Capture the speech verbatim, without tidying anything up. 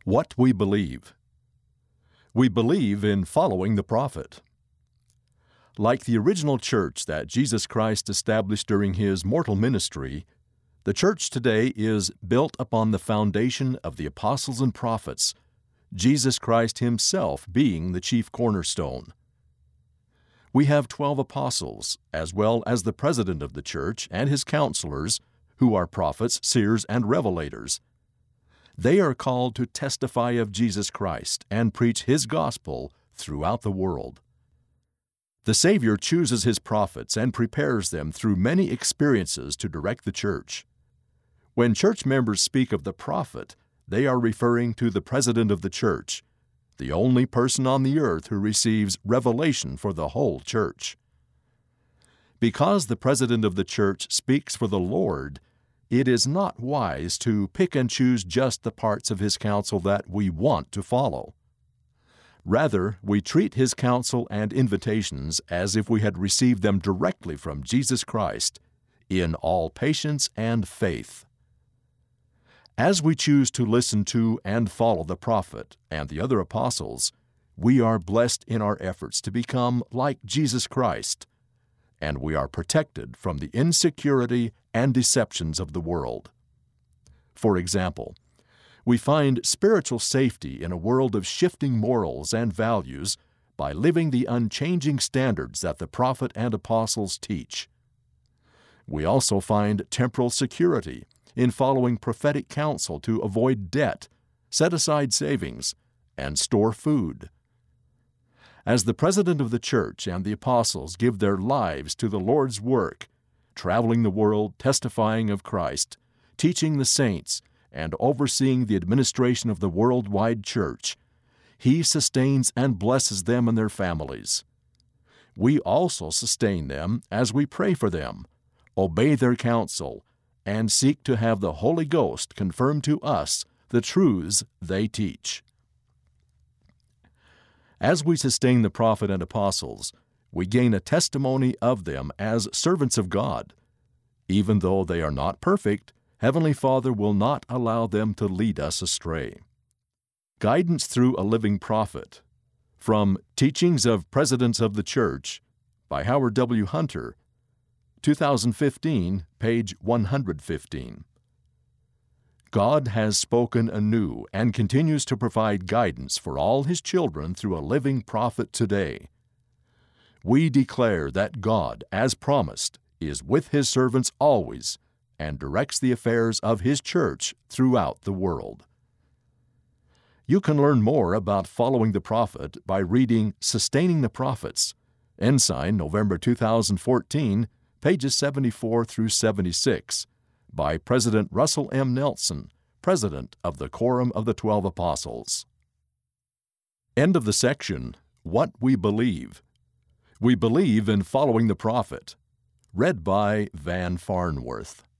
What we believe. We believe in following the prophet. Like the original church that Jesus Christ established during his mortal ministry, the church today is built upon the foundation of the apostles and prophets, Jesus Christ himself being the chief cornerstone. We have twelve apostles, as well as the president of the church and his counselors, who are prophets, seers, and revelators. They are called to testify of Jesus Christ and preach his gospel throughout the world. The Savior chooses his prophets and prepares them through many experiences to direct the church. When church members speak of the prophet, they are referring to the president of the church, the only person on the earth who receives revelation for the whole church. Because the president of the church speaks for the Lord, it is not wise to pick and choose just the parts of his counsel that we want to follow. Rather, we treat his counsel and invitations as if we had received them directly from Jesus Christ, in all patience and faith. As we choose to listen to and follow the prophet and the other apostles, we are blessed in our efforts to become like Jesus Christ, and we are protected from the insecurity and deceptions of the world. For example, we find spiritual safety in a world of shifting morals and values by living the unchanging standards that the prophet and apostles teach. We also find temporal security in following prophetic counsel to avoid debt, set aside savings, and store food. As the president of the church and the apostles give their lives to the Lord's work, traveling the world, testifying of Christ, teaching the saints, and overseeing the administration of the worldwide church, he sustains and blesses them and their families. We also sustain them as we pray for them, obey their counsel, and seek to have the Holy Ghost confirm to us the truths they teach. As we sustain the prophet and apostles, we gain a testimony of them as servants of God. Even though they are not perfect, Heavenly Father will not allow them to lead us astray. Guidance through a living prophet. From Teachings of Presidents of the Church by Howard W. Hunter, two thousand fifteen, page one hundred fifteen. God has spoken anew and continues to provide guidance for all his children through a living prophet today. We declare that God, as promised, is with his servants always and directs the affairs of his church throughout the world. You can learn more about following the prophet by reading Sustaining the Prophets, Ensign, November two thousand fourteen, pages seventy-four through seventy-six, by President Russell M. Nelson, President of the Quorum of the Twelve Apostles. End of the section, What We Believe. We believe in following the prophet. Read by Van Farnworth.